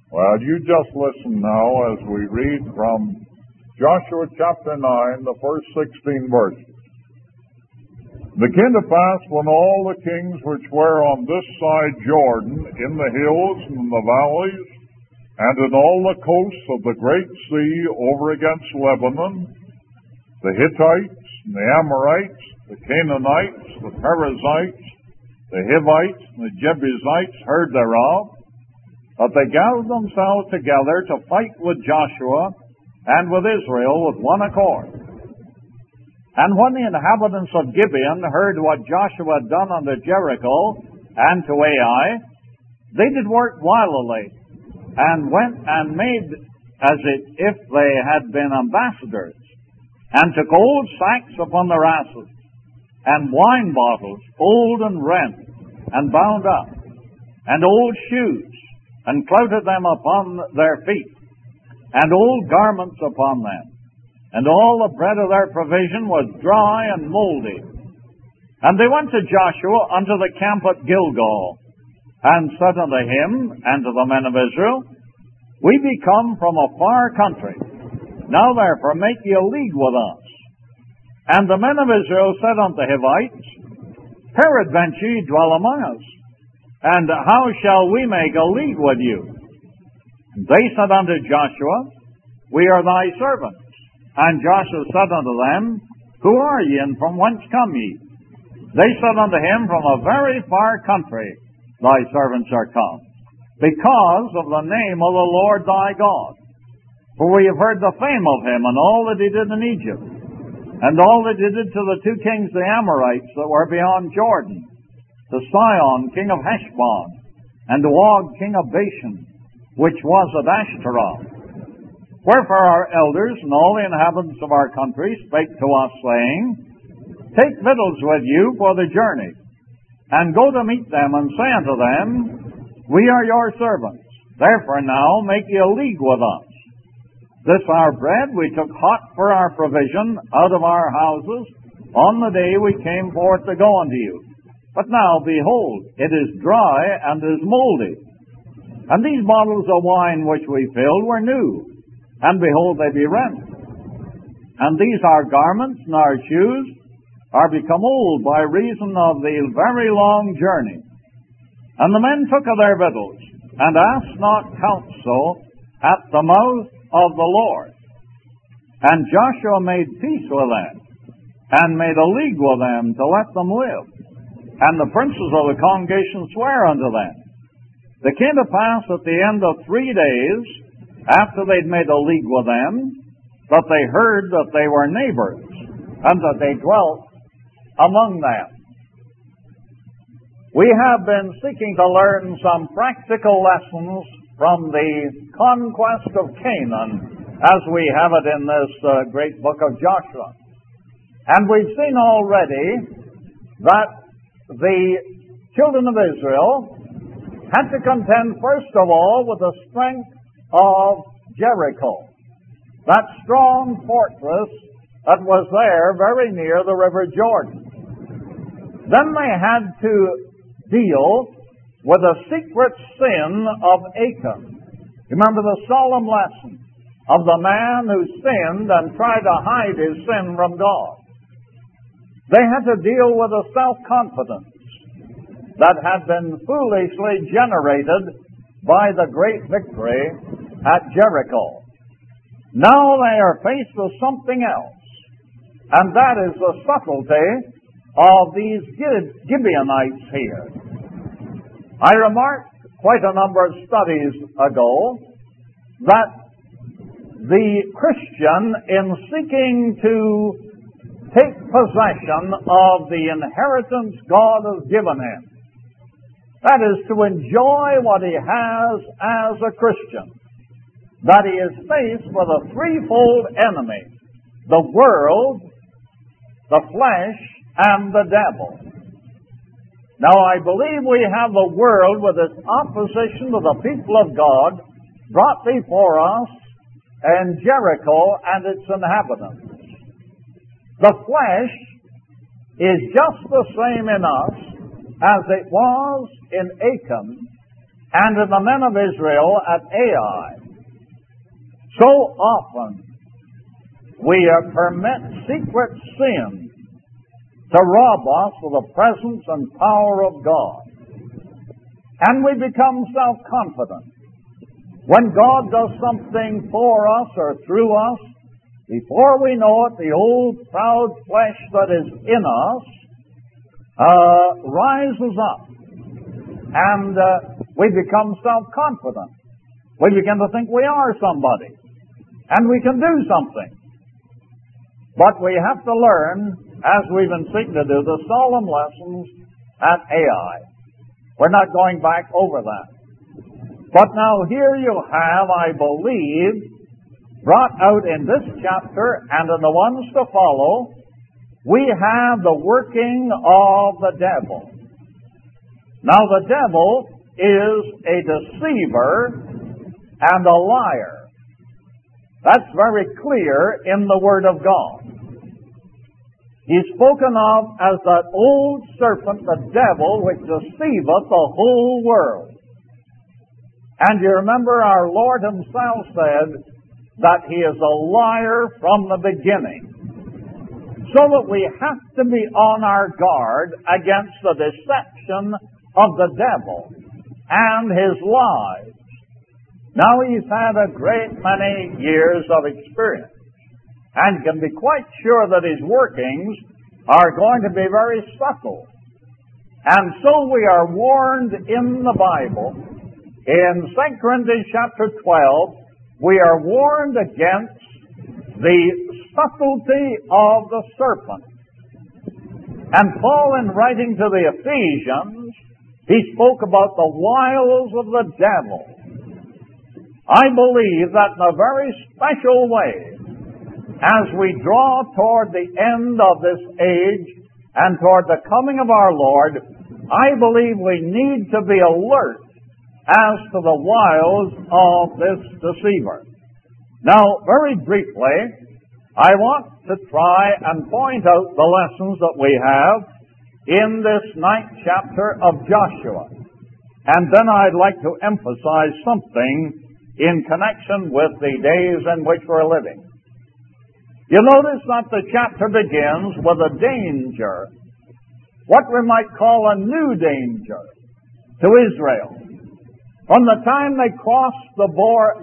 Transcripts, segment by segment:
Well, you just listen now as we read from Joshua chapter 9, the first 16 verses. It came to pass when all the kings which were on this side Jordan, in the hills and in the valleys, and in all the coasts of the great sea over against Lebanon, the Hittites, and the Amorites, the Canaanites, the Perizzites, the Hivites, and the Jebusites heard thereof, that they gathered themselves together to fight with Joshua and with Israel with one accord. And when the inhabitants of Gibeon heard what Joshua had done unto Jericho and to Ai, they did work wildly, and went and made as if they had been ambassadors, and took old sacks upon their asses, and wine bottles, old and rent, and bound up, and old shoes, and clouted them upon their feet, and old garments upon them. And all the bread of their provision was dry and moldy. And they went to Joshua unto the camp at Gilgal, and said unto him and to the men of Israel, We be come from a far country. Now therefore make ye a league with us. And the men of Israel said unto Hivites, Peradventure ye dwell among us, and how shall we make a league with you? And they said unto Joshua, We are thy servants. And Joshua said unto them, Who are ye, and from whence come ye? They said unto him, From a very far country thy servants are come, because of the name of the Lord thy God. For we have heard the fame of him, and all that he did in Egypt, and all that he did to the two kings, the Amorites, that were beyond Jordan, to Sihon, king of Heshbon, and to Og, king of Bashan, which was at Ashtaroth. Wherefore our elders and all the inhabitants of our country spake to us, saying, Take victuals with you for the journey, and go to meet them, and say unto them, We are your servants. Therefore now make ye a league with us. This our bread we took hot for our provision out of our houses on the day we came forth to go unto you. But now, behold, it is dry and is moldy. And these bottles of wine which we filled were new, and behold, they be rent. And these our garments and our shoes are become old by reason of the very long journey. And the men took of their victuals, and asked not counsel at the mouth of the Lord. And Joshua made peace with them, and made a league with them to let them live. And the princes of the congregation sware unto them. It came to pass at the end of 3 days, after they'd made a league with them, that they heard that they were neighbors, and that they dwelt among them. We have been seeking to learn some practical lessons from the conquest of Canaan, as we have it in this great book of Joshua. And we've seen already that the children of Israel had to contend, first of all, with the strength of Jericho, that strong fortress that was there very near the river Jordan. Then they had to deal with the secret sin of Achan. Remember the solemn lesson of the man who sinned and tried to hide his sin from God. They had to deal with a self-confidence that had been foolishly generated by the great victory at Jericho. Now they are faced with something else, and that is the subtlety of these Gibeonites here. I remarked quite a number of studies ago that the Christian, in seeking to take possession of the inheritance God has given him, that is, to enjoy what he has as a Christian, that he is faced with a threefold enemy: the world, the flesh, and the devil. Now, I believe we have the world with its opposition to the people of God brought before us, and Jericho and its inhabitants. The flesh is just the same in us as it was in Achan and in the men of Israel at Ai. So often we permit secret sin to rob us of the presence and power of God. And we become self-confident. When God does something for us or through us, before we know it, the old proud flesh that is in us rises up. And we become self-confident. We begin to think we are somebody. And we can do something. But we have to learn, as we've been seeking to do, the solemn lessons at Ai. We're not going back over that. But now here you have, I believe, brought out in this chapter and in the ones to follow, we have the working of the devil. Now the devil is a deceiver and a liar. That's very clear in the Word of God. He's spoken of as that old serpent, the devil, which deceiveth the whole world. And you remember our Lord himself said that he is a liar from the beginning. So that we have to be on our guard against the deception of the devil and his lies. Now he's had a great many years of experience and can be quite sure that his workings are going to be very subtle. And so we are warned in the Bible, in 2 Corinthians chapter 12, we are warned against the subtlety of the serpent. And Paul, in writing to the Ephesians, he spoke about the wiles of the devil. I believe that in a very special way, as we draw toward the end of this age and toward the coming of our Lord, I believe we need to be alert as to the wiles of this deceiver. Now, very briefly, I want to try and point out the lessons that we have in this 9th chapter of Joshua. And then I'd like to emphasize something in connection with the days in which we're living. You notice that the chapter begins with a danger, what we might call a new danger to Israel. From the time they crossed the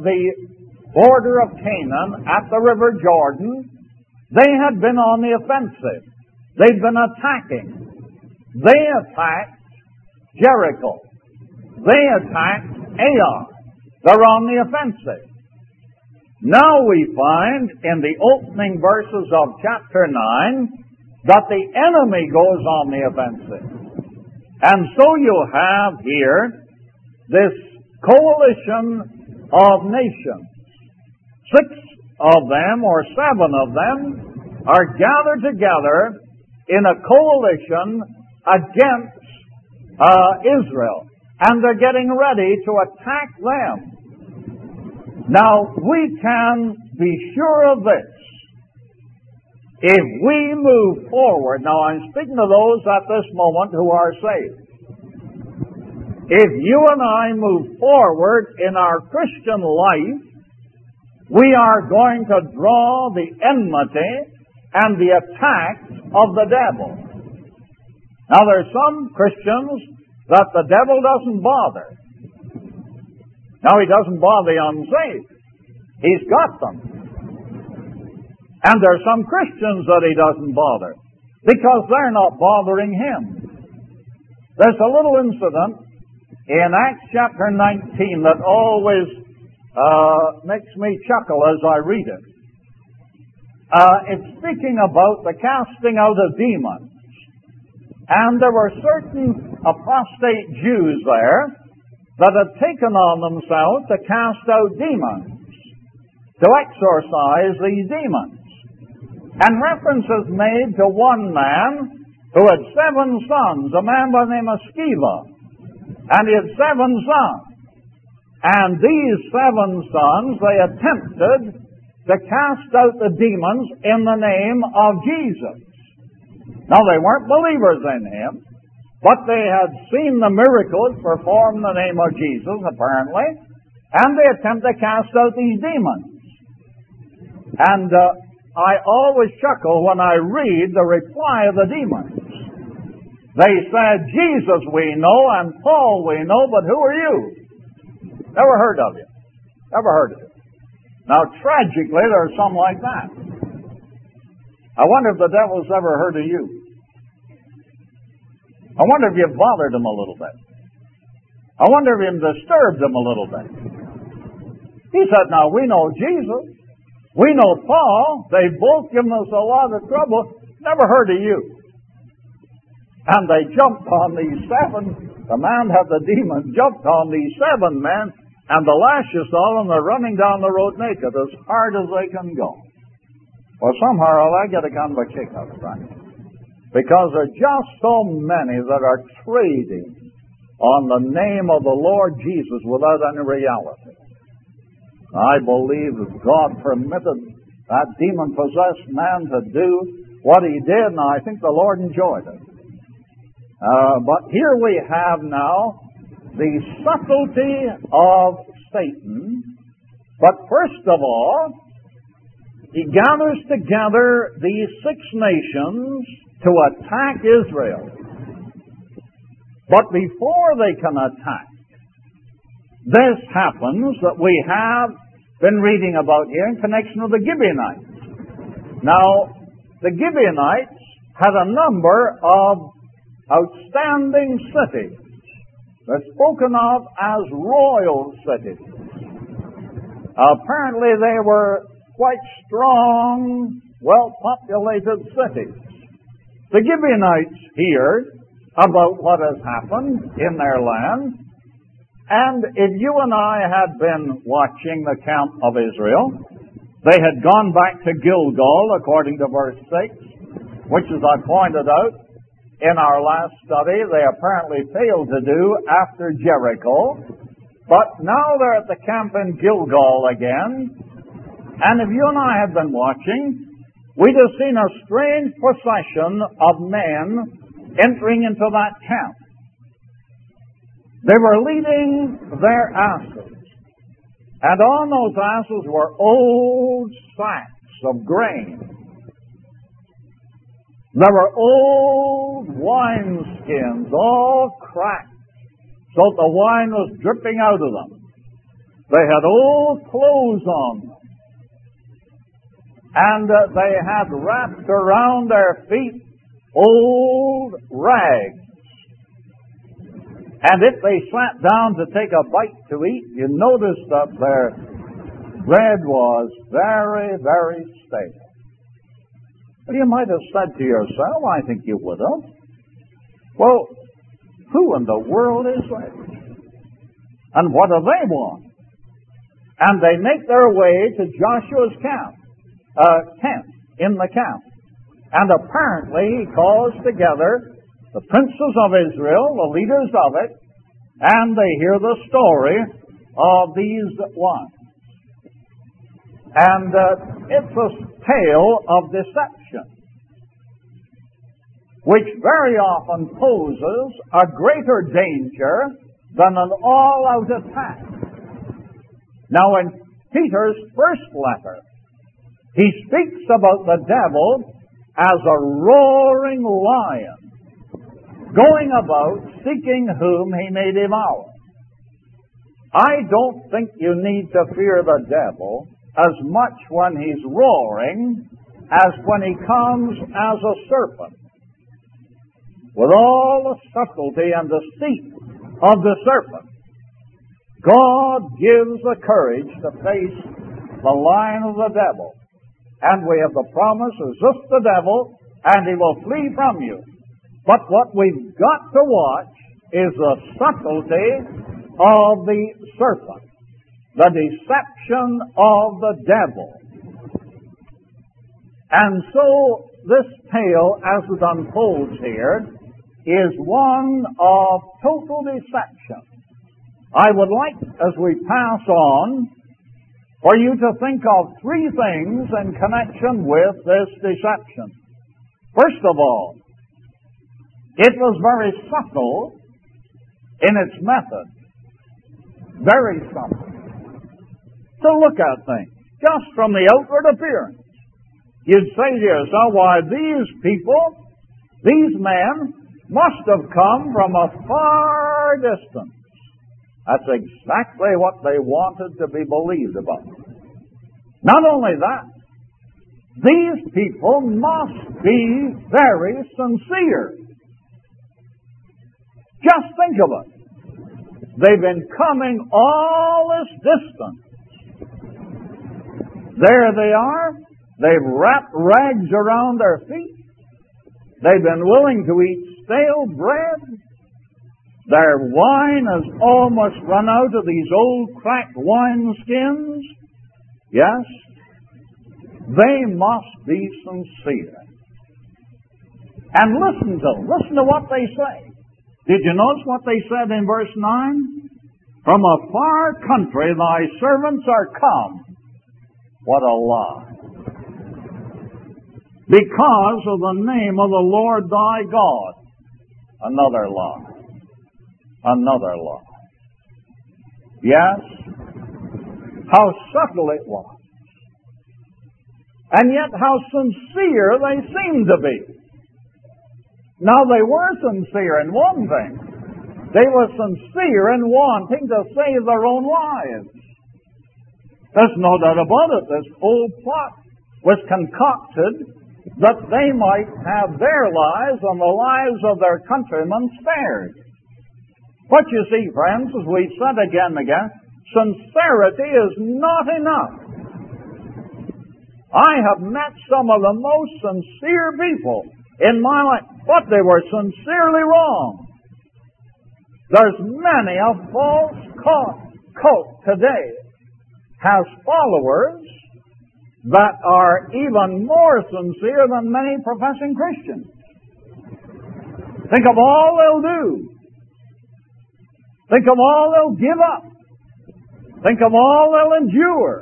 border of Canaan at the river Jordan, they had been on the offensive. They'd been attacking. They attacked Jericho. They attacked Ai. They're on the offensive. Now we find in the opening verses of chapter 9 that the enemy goes on the offensive. And so you have here this coalition of nations. 6 of them, or 7 of them, are gathered together in a coalition against Israel. And they're getting ready to attack them. Now, we can be sure of this. If we move forward, now I'm speaking to those at this moment who are saved. If you and I move forward in our Christian life, we are going to draw the enmity and the attacks of the devil. Now, there's some Christians that the devil doesn't bother. Now, he doesn't bother the unsaved. He's got them. And there are some Christians that he doesn't bother because they're not bothering him. There's a little incident in Acts chapter 19 that always makes me chuckle as I read it. It's speaking about the casting out of demons. And there were certain apostate Jews there that had taken on themselves to cast out demons, to exorcise these demons. And reference is made to one man who had 7 sons, a man by the name of Sceva. And he had 7 sons. And these 7 sons, they attempted to cast out the demons in the name of Jesus. Now, they weren't believers in him. But they had seen the miracles performed in the name of Jesus, apparently, and they attempt to cast out these demons. And I always chuckle when I read the reply of the demons. They said, Jesus we know and Paul we know, but who are you? Never heard of you. Never heard of you. Now, tragically, there are some like that. I wonder if the devil's ever heard of you. I wonder if you've bothered him a little bit. I wonder if you've disturbed him a little bit. He said, now, we know Jesus. We know Paul. They've both given us a lot of trouble. Never heard of you. And they jumped on these seven. The man had the demon, jumped on these seven men, and the lashes on them, they're running down the road naked as hard as they can go. Well, somehow I get a kind of a kick out of that. Because there are just so many that are trading on the name of the Lord Jesus without any reality. I believe that God permitted that demon-possessed man to do what he did, and I think the Lord enjoyed it. But here we have now the subtlety of Satan. But first of all, he gathers together these 6 nations to attack Israel. But before they can attack, this happens that we have been reading about here in connection with the Gibeonites. Now, the Gibeonites had a number of outstanding cities. They're spoken of as royal cities. Apparently they were quite strong, well-populated cities. The Gibeonites hear about what has happened in their land, and if you and I had been watching the camp of Israel, they had gone back to Gilgal, according to verse 6, which, as I pointed out in our last study, they apparently failed to do after Jericho. But now they're at the camp in Gilgal again. And if you and I had been watching, we'd have seen a strange procession of men entering into that camp. They were leading their asses. And on those asses were old sacks of grain. There were old wineskins, all cracked, so that the wine was dripping out of them. They had old clothes on them. And they had wrapped around their feet old rags. And if they sat down to take a bite to eat, you noticed that their bread was very, very stale. Well, you might have said to yourself, I think you would have, well, who in the world is this? And what do they want? And they make their way to Joshua's tent in the camp. And apparently he calls together the princes of Israel, the leaders of it, and they hear the story of these ones. And it's a tale of deception, which very often poses a greater danger than an all-out attack. Now, in Peter's first letter, he speaks about the devil as a roaring lion, going about seeking whom he may devour. I don't think you need to fear the devil as much when he's roaring as when he comes as a serpent, with all the subtlety and deceit of the serpent. God gives the courage to face the lion of the devil. And we have the promise, resist the devil, and he will flee from you. But what we've got to watch is the subtlety of the serpent, the deception of the devil. And so this tale, as it unfolds here, is one of total deception. I would like, as we pass on, for you to think of 3 things in connection with this deception. First of all, It was very subtle in its method. Very subtle. To look at things, just from the outward appearance. You'd say to yourself, why, these people, these men, must have come from a far distance. That's exactly what they wanted to be believed about. Not only that, these people must be very sincere. Just think of it. They've been coming all this distance. There they are. They've wrapped rags around their feet. They've been willing to eat stale bread. Their wine has almost run out of these old cracked wine skins. Yes, they must be sincere. And listen to what they say. Did you notice what they said in verse 9? From a far country thy servants are come. What a lie. Because of the name of the Lord thy God. Another lie. Another lie. Yes, how subtle it was. And yet how sincere they seemed to be. Now they were sincere in one thing. They were sincere in wanting to save their own lives. There's no doubt about it. This whole plot was concocted that they might have their lives and the lives of their countrymen spared. But you see, friends, as we've said again and again, sincerity is not enough. I have met some of the most sincere people in my life, but they were sincerely wrong. There's many a false cult today has followers that are even more sincere than many professing Christians. Think of all they'll do. Think of all they'll give up. Think of all they'll endure.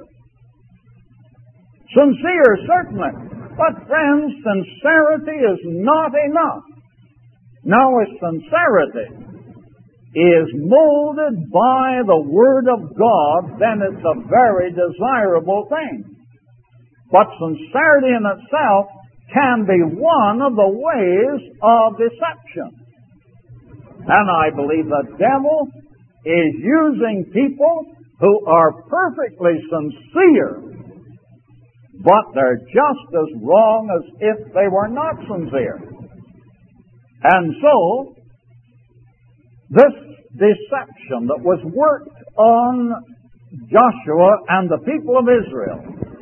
Sincere, certainly. But friends, sincerity is not enough. Now, if sincerity is molded by the Word of God, then it's a very desirable thing. But sincerity in itself can be one of the ways of deception. And I believe the devil is using people who are perfectly sincere, but they're just as wrong as if they were not sincere. And so, this deception that was worked on Joshua and the people of Israel,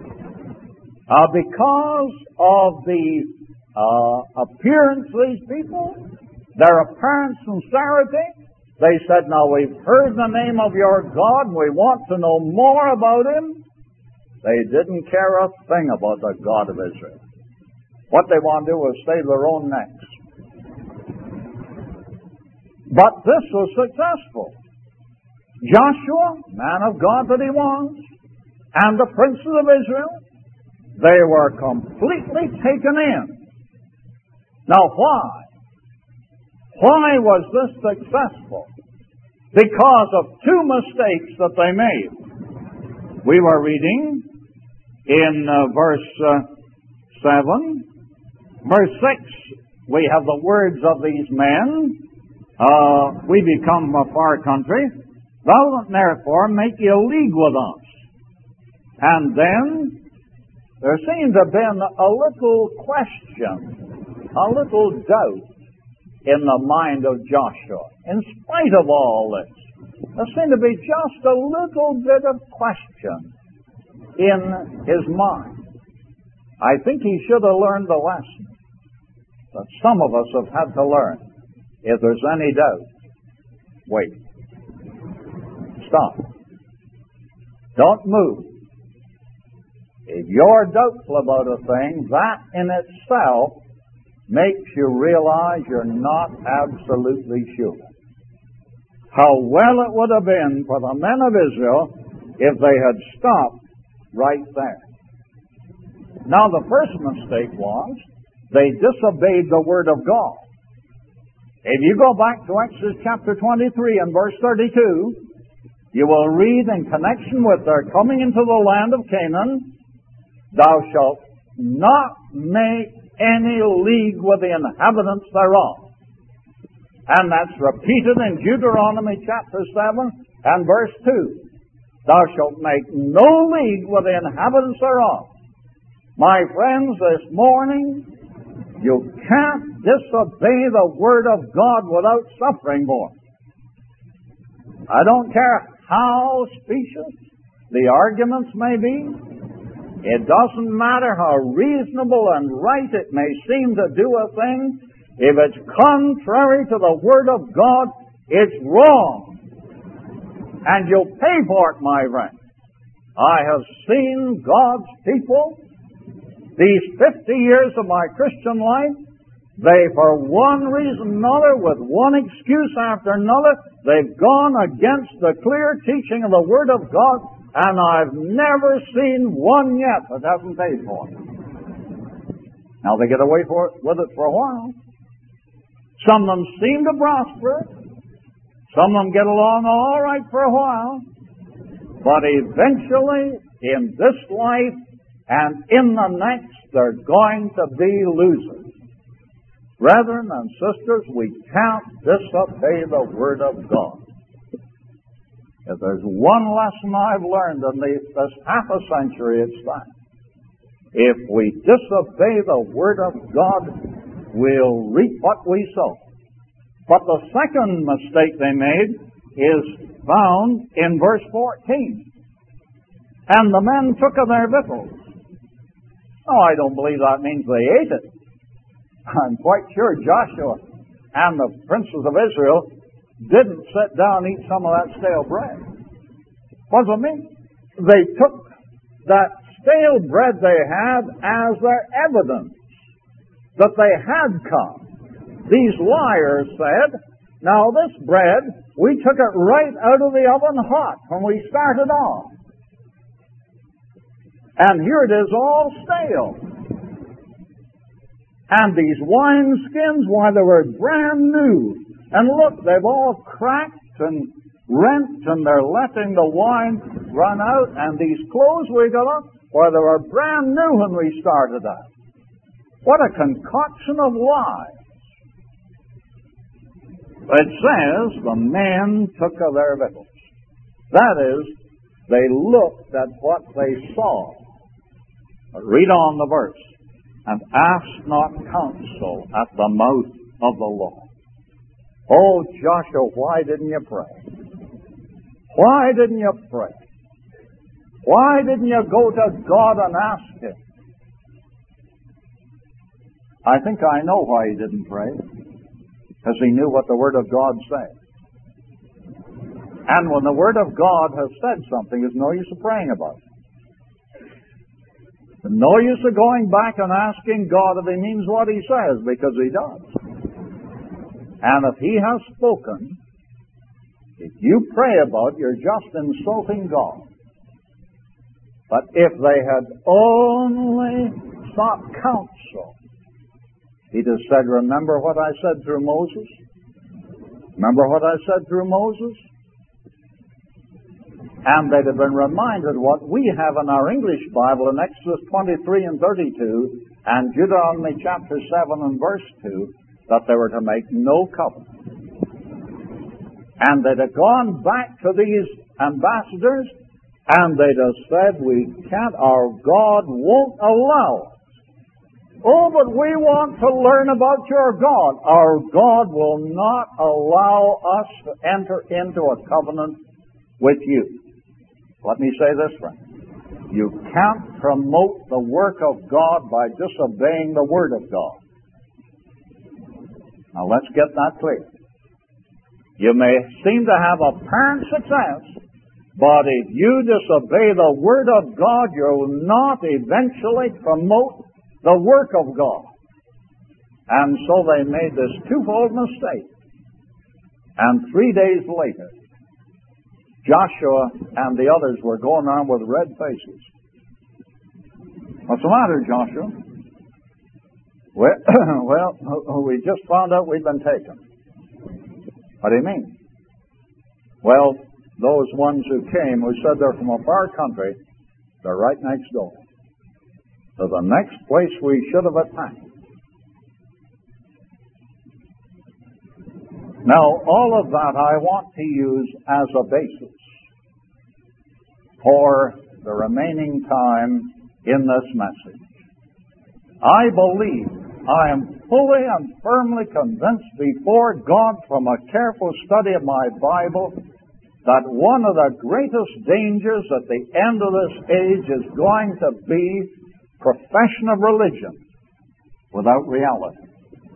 because of the appearance of these people, their apparent sincerity, they said, now we've heard the name of your God and we want to know more about Him. They didn't care a thing about the God of Israel. What they wanted to do was save their own necks. But this was successful. Joshua, man of God that he was, and the princes of Israel, they were completely taken in. Now why? Why was this successful? Because of two mistakes that they made. We were reading in verse 7. Verse 6, we have the words of these men. We become from a far country. Thou therefore make ye a league with us. And then there seemed to have been a little question, a little doubt in the mind of Joshua. In spite of all this, there seemed to be just a little bit of question in his mind. I think he should have learned the lesson that some of us have had to learn. If there's any doubt, wait. Stop. Don't move. If you're doubtful about a thing, that in itself makes you realize you're not absolutely sure. How well it would have been for the men of Israel if they had stopped right there. Now, the first mistake was they disobeyed the Word of God. If you go back to Exodus chapter 23 and verse 32, you will read in connection with their coming into the land of Canaan, thou shalt not make any league with the inhabitants thereof. And that's repeated in Deuteronomy chapter 7 and verse 2. Thou shalt make no league with the inhabitants thereof. My friends, this morning, you can't disobey the Word of God without suffering for it. I don't care how specious the arguments may be. It doesn't matter how reasonable and right it may seem to do a thing. If it's contrary to the Word of God, it's wrong. And you'll pay for it, my friend. I have seen God's people, these 50 years of my Christian life, they, for one reason or another, with one excuse after another, they've gone against the clear teaching of the Word of God, and I've never seen one yet that hasn't paid for it. Now, they get away with it for a while. Some of them seem to prosper. Some of them get along all right for a while. But eventually, in this life and in the next, they're going to be losers. Brethren and sisters, we can't disobey the Word of God. If there's one lesson I've learned in this half a century, it's that. If we disobey the Word of God, we'll reap what we sow. But the second mistake they made is found in verse 14. And the men took of their victuals. Oh, I don't believe that means they ate it. I'm quite sure Joshua and the princes of Israel didn't sit down and eat some of that stale bread. What does it mean? They took that stale bread they had as their evidence that they had come. These liars said, now this bread, we took it right out of the oven hot when we started off. And here it is all stale. And these wineskins, why, they were brand new. And look, they've all cracked and rent, and they're letting the wine run out. And these clothes we got on, why, they were brand new when we started out. What a concoction of lies. It says the men took of their victuals. That is, they looked at what they saw. But read on the verse. And asked not counsel at the mouth of the Lord. Oh, Joshua, why didn't you pray? Why didn't you pray? Why didn't you go to God and ask Him? I think I know why he didn't pray. Because he knew what the Word of God said. And when the Word of God has said something, there's no use of praying about it. There's no use of going back and asking God if He means what He says, because He does. And if He has spoken, if you pray about it, you're just insulting God. But if they had only sought counsel, He'd have said, remember what I said through Moses? Remember what I said through Moses? And they'd have been reminded what we have in our English Bible in Exodus 23 and 32 and Deuteronomy chapter 7 and verse 2, that they were to make no covenant. And they'd have gone back to these ambassadors and they'd have said, we can't, our God won't allow it. Oh, but we want to learn about your God. Our God will not allow us to enter into a covenant with you. Let me say this, friend. You can't promote the work of God by disobeying the Word of God. Now let's get that clear. You may seem to have apparent success, but if you disobey the Word of God, you will not eventually promote the work of God. And so they made this twofold mistake. And 3 days later, Joshua and the others were going on with red faces. What's the matter, Joshua? Well, we just found out we'd been taken. What do you mean? Well, those ones who came, who said they're from a far country, they're right next door to the next place we should have attacked. Now, all of that I want to use as a basis for the remaining time in this message. I believe, I am fully and firmly convinced before God from a careful study of my Bible that one of the greatest dangers at the end of this age is going to be profession of religion without reality.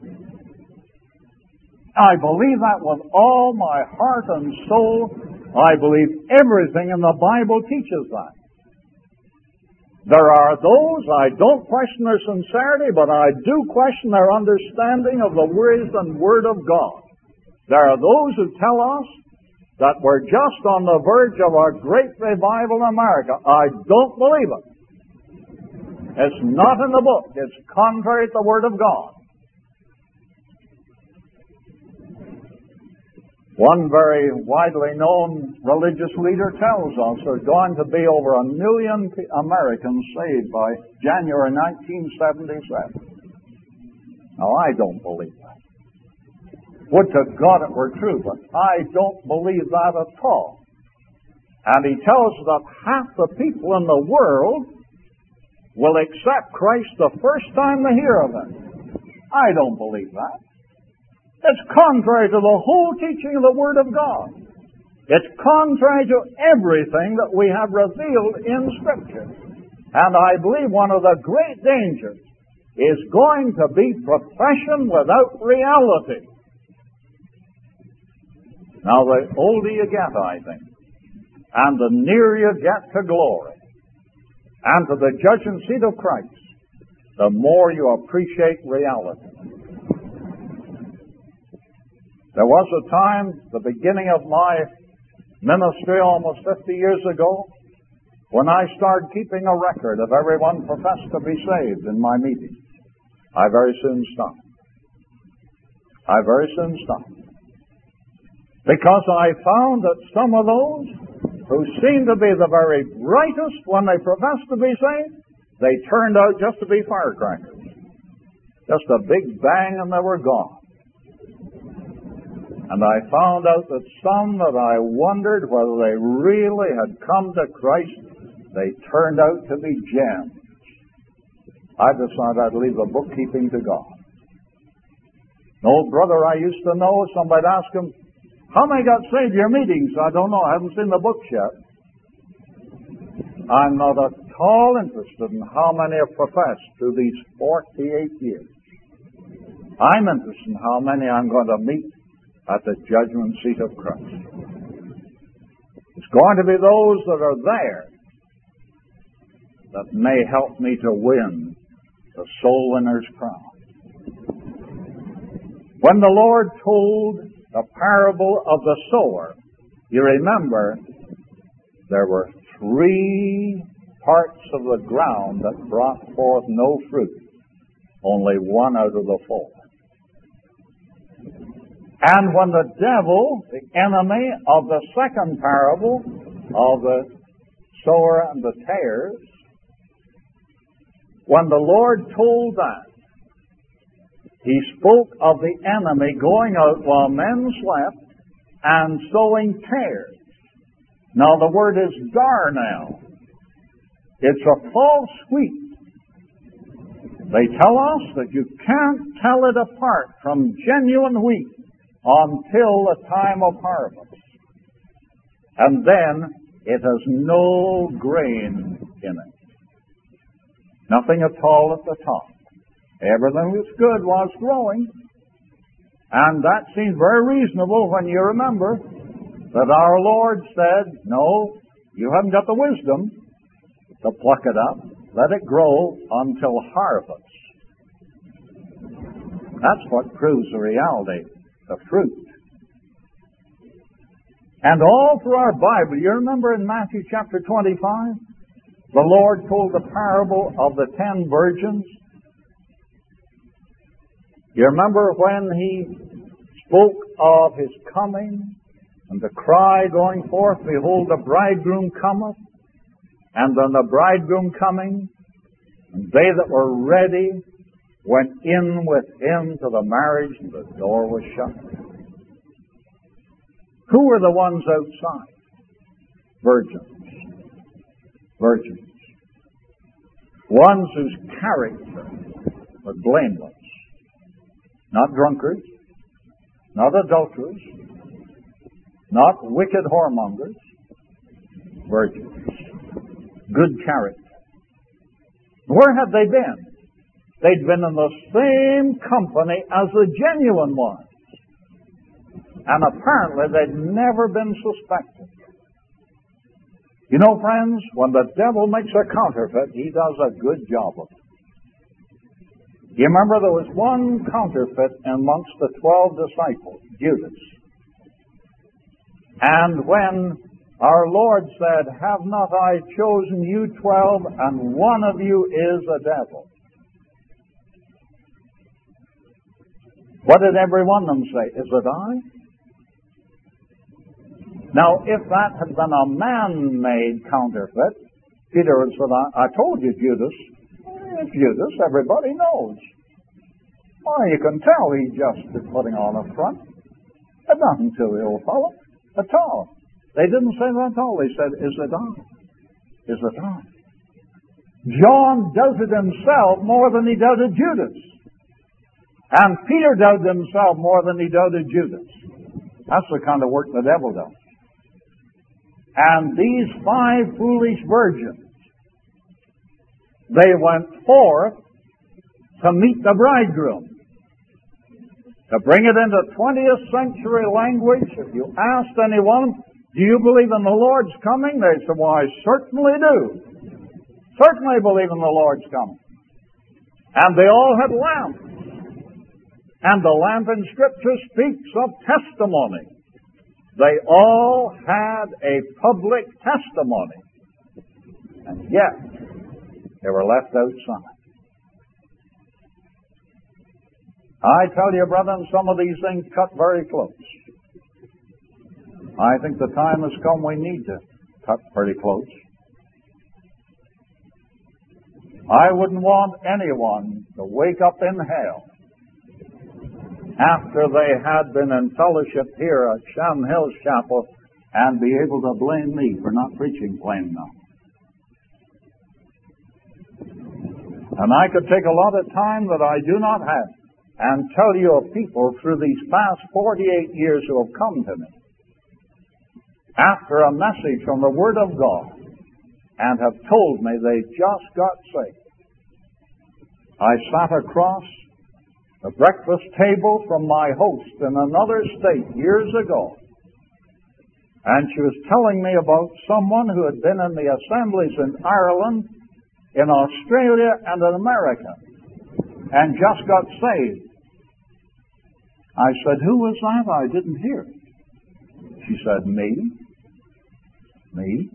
I believe that with all my heart and soul. I believe everything in the Bible teaches that. There are those, I don't question their sincerity, but I do question their understanding of the risen Word of God. There are those who tell us that we're just on the verge of a great revival in America. I don't believe it. It's not in the book. It's contrary to the Word of God. One very widely known religious leader tells us there's going to be over 1 million Americans saved by January 1977. Now, I don't believe that. Would to God it were true, but I don't believe that at all. And he tells us that half the people in the world will accept Christ the first time they hear of Him. I don't believe that. It's contrary to the whole teaching of the Word of God. It's contrary to everything that we have revealed in Scripture. And I believe one of the great dangers is going to be profession without reality. Now, the older you get, I think, and the nearer you get to glory and to the judgment seat of Christ, the more you appreciate reality. There was a time, the beginning of my ministry almost 50 years ago, when I started keeping a record of everyone professed to be saved in my meetings. I very soon stopped. Because I found that some of those who seemed to be the very brightest when they professed to be saved, they turned out just to be firecrackers. Just a big bang and they were gone. And I found out that some that I wondered whether they really had come to Christ, they turned out to be gems. I decided I'd leave the bookkeeping to God. An old brother I used to know, somebody'd ask him, how many got saved at your meetings? I don't know. I haven't seen the books yet. I'm not at all interested in how many have professed through these 48 years. I'm interested in how many I'm going to meet at the judgment seat of Christ. It's going to be those that are there that may help me to win the soul winner's crown. When the Lord told the parable of the sower, you remember there were 3 parts of the ground that brought forth no fruit, only 1 out of the 4. And when the devil, the enemy of the second parable of the sower and the tares, when the Lord told that, He spoke of the enemy going out while men slept and sowing tares. Now the word is darnel. It's a false wheat. They tell us that you can't tell it apart from genuine wheat until the time of harvest. And then it has no grain in it. Nothing at all at the top. Everything that's good was growing. And that seems very reasonable when you remember that our Lord said, no, you haven't got the wisdom to pluck it up. Let it grow until harvest. That's what proves the reality, the fruit. And all through our Bible, you remember in Matthew chapter 25, the Lord told the parable of the 10 virgins. You remember when He spoke of His coming, and the cry going forth, behold, the bridegroom cometh, and then the bridegroom coming, and they that were ready went in with Him to the marriage, and the door was shut. Who were the ones outside? Virgins. Virgins. Ones whose character was blameless. Not drunkards, not adulterers, not wicked whoremongers. Virgins. Good character. Where had they been? They'd been in the same company as the genuine ones. And apparently they'd never been suspected. You know, friends, when the devil makes a counterfeit, he does a good job of it. You remember there was one counterfeit amongst the 12 disciples, Judas. And when our Lord said, have not I chosen you 12, and one of you is a devil? What did every one of them say? Is it I? Now, if that had been a man-made counterfeit, Peter would have said, I told you, Judas. It's Judas, everybody knows. Why, you can tell he's just putting on a front. It's nothing to the old fellow at all. They didn't say that at all. They said, is it I? Is it I? John doubted himself more than he doubted Judas. And Peter doubted himself more than he doubted Judas. That's the kind of work the devil does. And these 5 foolish virgins, they went forth to meet the bridegroom. To bring it into 20th century language, if you asked anyone, do you believe in the Lord's coming? They said, well, I certainly do. Certainly believe in the Lord's coming. And they all had lamps. And the lamp in Scripture speaks of testimony. They all had a public testimony. And yet, they were left outside. I tell you, brethren, some of these things cut very close. I think the time has come we need to cut pretty close. I wouldn't want anyone to wake up in hell after they had been in fellowship here at Shannon Hills Chapel and be able to blame me for not preaching plain enough. And I could take a lot of time that I do not have and tell you of people through these past 48 years who have come to me after a message from the Word of God and have told me they just got saved. I sat across the breakfast table from my host in another state years ago, and she was telling me about someone who had been in the assemblies in Ireland, in Australia, and in America, and just got saved. I said, who was that? I didn't hear. She said, me. Me?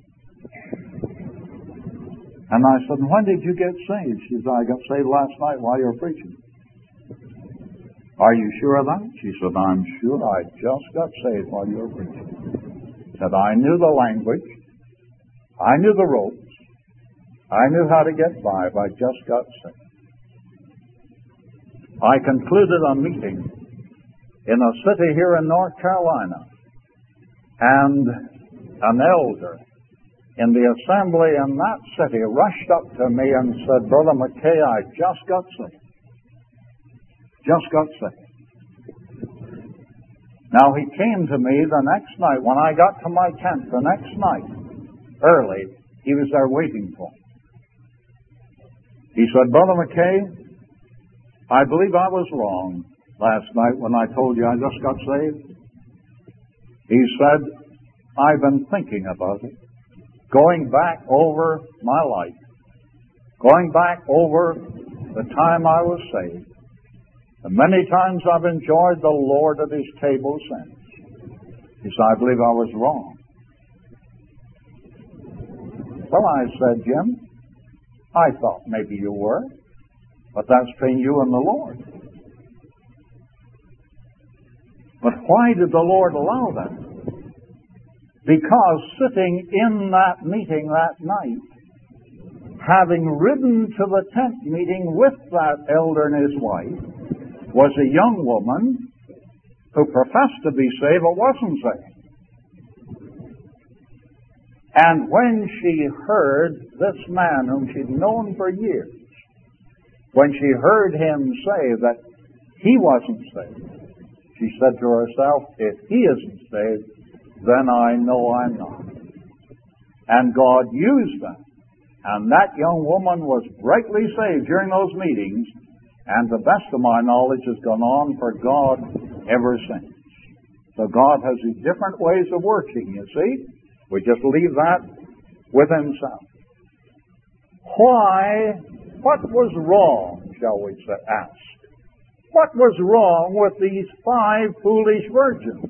And I said, when did you get saved? She said, I got saved last night while you were preaching. Are you sure of that? She said, I'm sure. I just got saved while you were preaching. Said, I knew the language. I knew the ropes. I knew how to get by, but I just got saved. I concluded a meeting in a city here in North Carolina, and an elder in the assembly in that city rushed up to me and said, Brother McKay, I just got saved. Just got saved. Now he came to me the next night. When I got to my tent the next night, early, he was there waiting for me. He said, Brother McKay, I believe I was wrong last night when I told you I just got saved. He said, I've been thinking about it, going back over my life, going back over the time I was saved. And many times I've enjoyed the Lord at His table since. He said, I believe I was wrong. Well, I said, Jim, I thought maybe you were, but that's between you and the Lord. But Why did the Lord allow that? Because sitting in that meeting that night, having ridden to the tent meeting with that elder and his wife, was a young woman who professed to be saved but wasn't saved. And when she heard this man whom she'd known for years, when she heard him say that he wasn't saved, she said to herself, if he isn't saved, then I know I'm not. And God used that. And that young woman was brightly saved during those meetings, and to the best of my knowledge has gone on for God ever since. So God has these different ways of working, you see. We just leave that with Himself. Why? What was wrong, shall we ask? What was wrong with these 5 foolish virgins?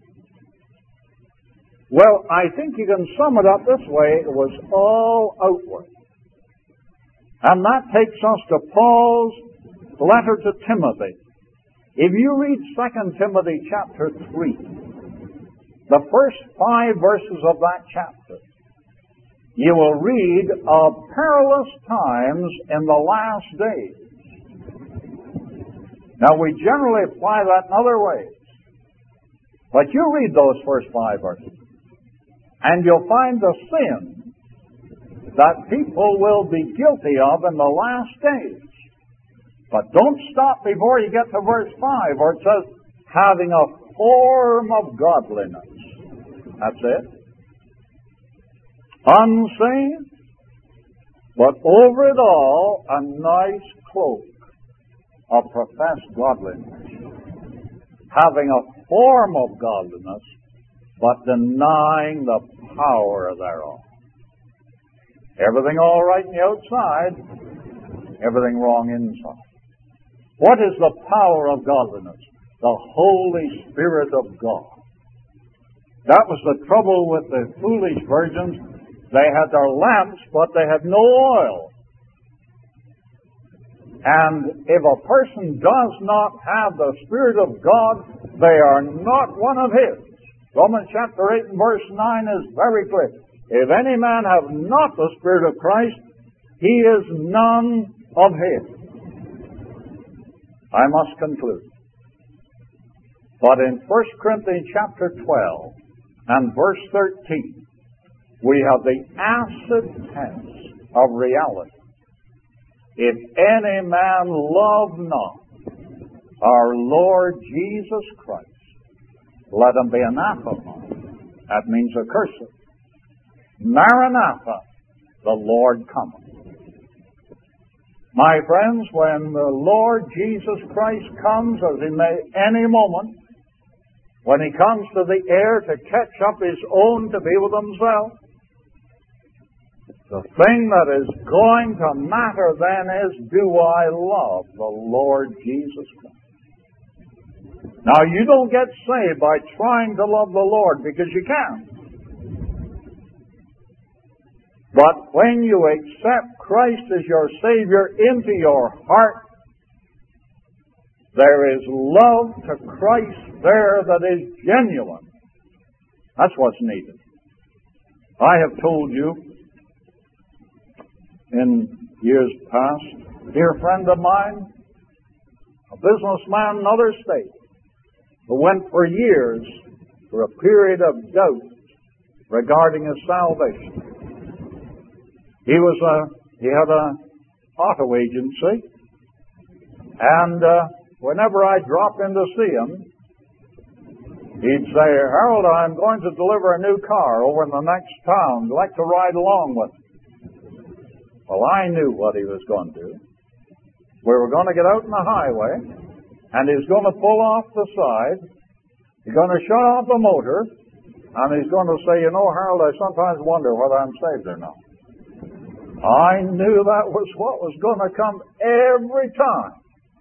Well, I think you can sum it up this way. It was all outward. And that takes us to Paul's letter to Timothy. If you read 2 Timothy chapter 3, the first 5 verses of that chapter, you will read of perilous times in the last days. Now, we generally apply that in other ways. But you read those first 5 verses, and you'll find the sin that people will be guilty of in the last days. But don't stop before you get to verse 5, where it says, having a form of godliness. That's it. Unsaved, but over it all, a nice cloak of professed godliness. Having a form of godliness, but denying the power thereof. Everything all right on the outside, everything wrong inside. What is the power of godliness? The Holy Spirit of God. That was the trouble with the foolish virgins. They had their lamps, but they had no oil. And if a person does not have the Spirit of God, they are not one of His. Romans chapter 8 and verse 9 is very clear. If any man have not the Spirit of Christ, he is none of His. I must conclude. But in 1 Corinthians chapter 12 and verse 13, we have the acid test of reality. If any man love not our Lord Jesus Christ, let him be anathema. That means accursed. Maranatha, the Lord cometh. My friends, when the Lord Jesus Christ comes, as He may any moment, when He comes to the air to catch up His own to be with Himself, the thing that is going to matter then is, do I love the Lord Jesus Christ? Now, you don't get saved by trying to love the Lord, because you can't. But when you accept Christ as your Savior into your heart, there is love to Christ there that is genuine. That's what's needed. I have told you in years past, a dear friend of mine, a businessman in another state, who went for years through a period of doubt regarding his salvation. He had an auto agency, and whenever I dropped in to see him, he'd say, Harold, I'm going to deliver a new car over in the next town. Would you like to ride along with me? Well, I knew what he was going to do. We were going to get out on the highway, and he's going to pull off the side. He's going to shut off the motor, and he's going to say, you know, Harold, I sometimes wonder whether I'm saved or not. I knew that was what was going to come every time.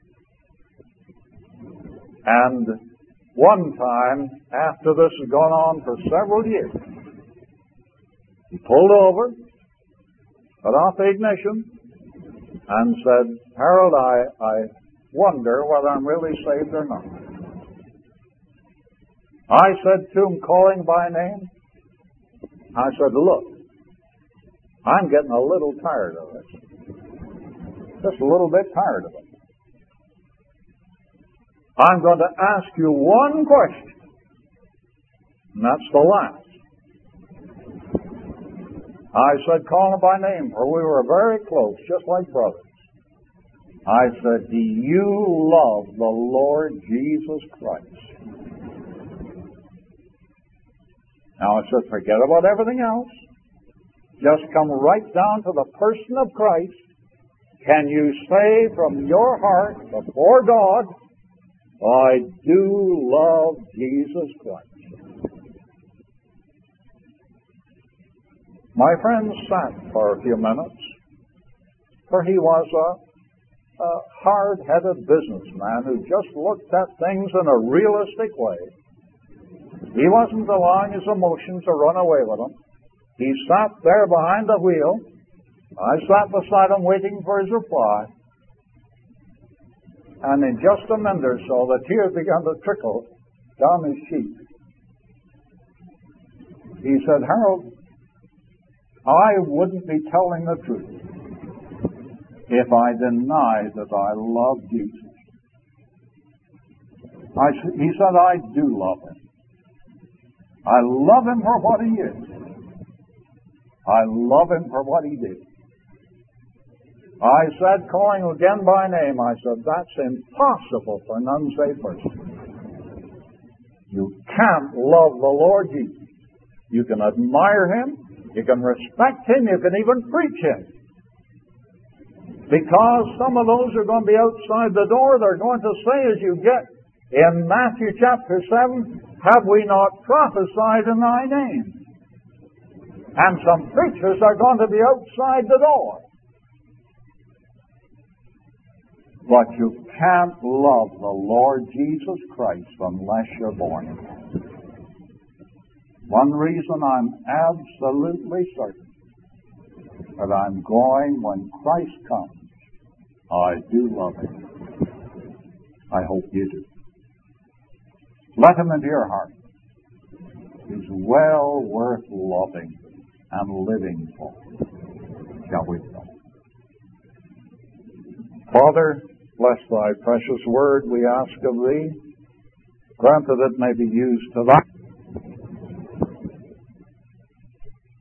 And one time, after this had gone on for several years, he pulled over, cut off the ignition, and said, Harold, I wonder whether I'm really saved or not. I said to him, calling by name, I said, look, I'm getting a little tired of this. Just a little bit tired of it. I'm going to ask you one question, and that's the last. I said, call him by name, for we were very close, just like brothers. I said, do you love the Lord Jesus Christ? Now I said, forget about everything else. Just come right down to the person of Christ. Can you say from your heart before God, I do love Jesus Christ? My friend sat for a few minutes, for he was a hard-headed businessman who just looked at things in a realistic way. He wasn't allowing his emotions to run away with him. He sat there behind the wheel. I sat beside him waiting for his reply. And in just a minute or so, the tears began to trickle down his cheek. He said, Harold, I wouldn't be telling the truth if I denied that I love Jesus. He said, I do love him. I love him for what he is. I love him for what he did. I said, calling again by name, I said, that's impossible for an unsaved person. You can't love the Lord Jesus. You can admire him, you can respect him, you can even preach him. Because some of those are going to be outside the door, they're going to say as you get in Matthew chapter 7, have we not prophesied in thy name? And some preachers are going to be outside the door. But you can't love the Lord Jesus Christ unless you're born again. One reason I'm absolutely certain that I'm going when Christ comes, I do love him. I hope you do. Let him into your heart. He's well worth loving and living for. Shall we pray? Father, bless thy precious word, we ask of thee. Grant that it may be used to thy